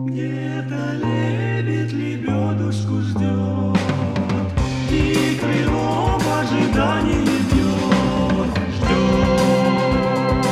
Где-то лебедь лебедушку ждет, и крылом в ожидании ждет.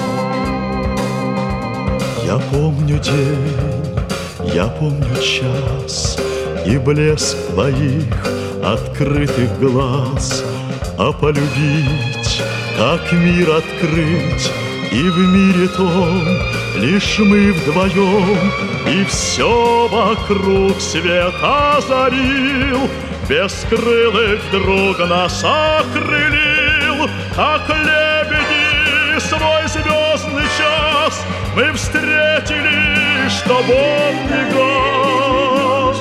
Я помню день, я помню час и блеск твоих открытых глаз. А полюбить, как мир открыть, и в мире том лишь мы вдвоем, и все вокруг свет озарил, бескрылый вдруг нас окрылил, как лебеди свой звездный час мы встретили, что Бог не гас.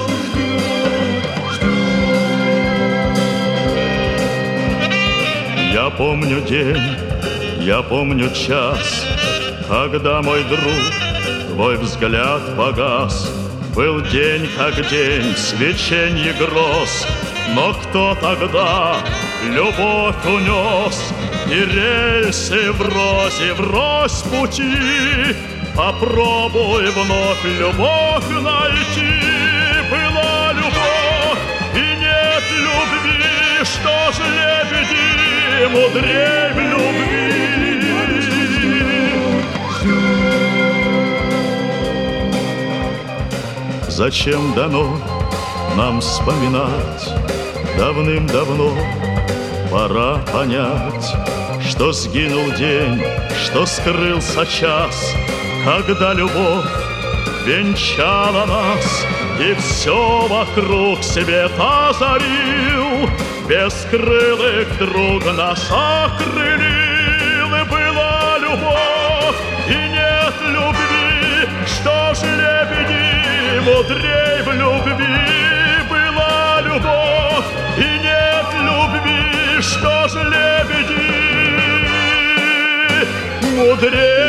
Я помню день, я помню час, когда мой друг, твой взгляд погас. Был день, как день, свеченье гроз, но кто тогда любовь унес? И рельсы врозь пути, попробуй вновь любовь найти. Была любовь и нет любви, что ж лебеди мудрей в любви. Зачем дано нам вспоминать давным-давно? Пора понять, что сгинул день, что скрылся час, когда любовь венчала нас, и все вокруг свет озарил, бескрылых вдруг нас окрылил. И была любовь, и нет любви, что ж лебеди мудрей в любви. Была любовь, и нет любви, что ж лебеди мудрей